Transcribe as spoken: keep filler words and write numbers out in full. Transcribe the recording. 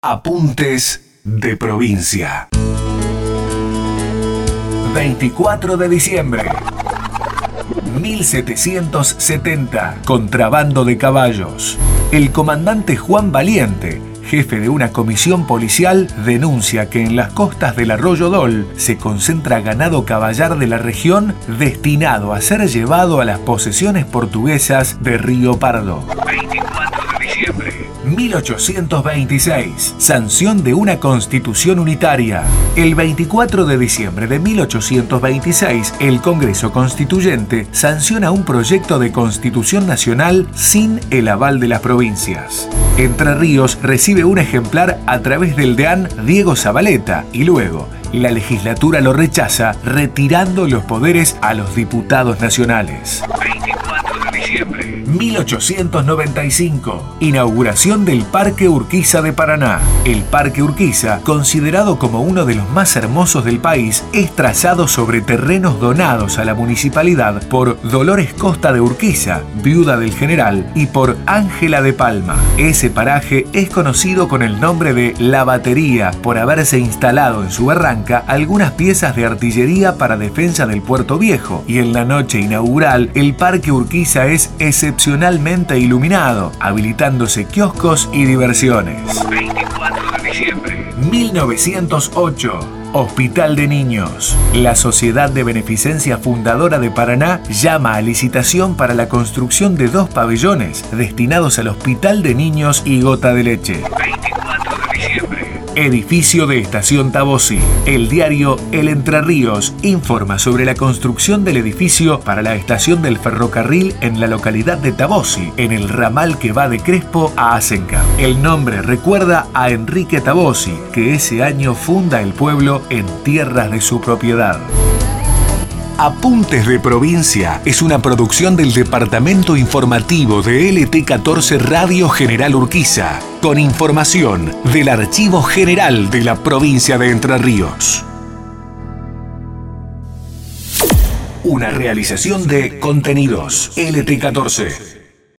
Apuntes de provincia. veinticuatro de diciembre. mil setecientos setenta. Contrabando de caballos. El comandante Juan Valiente, jefe de una comisión policial, denuncia que en las costas del arroyo Dol se concentra ganado caballar de la región destinado a ser llevado a las posesiones portuguesas de Río Pardo. veinticuatro de diciembre. mil ochocientos veintiséis. Sanción de una constitución unitaria. El veinticuatro de diciembre de mil ochocientos veintiséis, el Congreso Constituyente sanciona un proyecto de constitución nacional sin el aval de las provincias. Entre Ríos recibe un ejemplar a través del deán Diego Zabaleta y luego la legislatura lo rechaza, retirando los poderes a los diputados nacionales. veinticuatro de diciembre. mil ochocientos noventa y cinco. Inauguración del Parque Urquiza de Paraná. El Parque Urquiza, considerado como uno de los más hermosos del país, es trazado sobre terrenos donados a la municipalidad por Dolores Costa de Urquiza, viuda del general, y por Ángela de Palma. Ese paraje es conocido con el nombre de La Batería por haberse instalado en su barranca algunas piezas de artillería para defensa del Puerto Viejo, y en la noche inaugural el Parque Urquiza es excepcionalmente iluminado, habilitándose kioscos y diversiones. veinticuatro de diciembre. mil novecientos ocho. Hospital de Niños. La Sociedad de Beneficencia Fundadora de Paraná llama a licitación para la construcción de dos pabellones destinados al Hospital de Niños y Gota de Leche. veinticuatro de diciembre. Edificio de Estación Tabosi. El diario El Entre Ríos informa sobre la construcción del edificio para la estación del ferrocarril en la localidad de Tabosi, en el ramal que va de Crespo a Asenca. El nombre recuerda a Enrique Tabosi, que ese año funda el pueblo en tierras de su propiedad. Apuntes de Provincia es una producción del Departamento Informativo de L T catorce Radio General Urquiza, con información del Archivo General de la Provincia de Entre Ríos. Una realización de Contenidos L T catorce.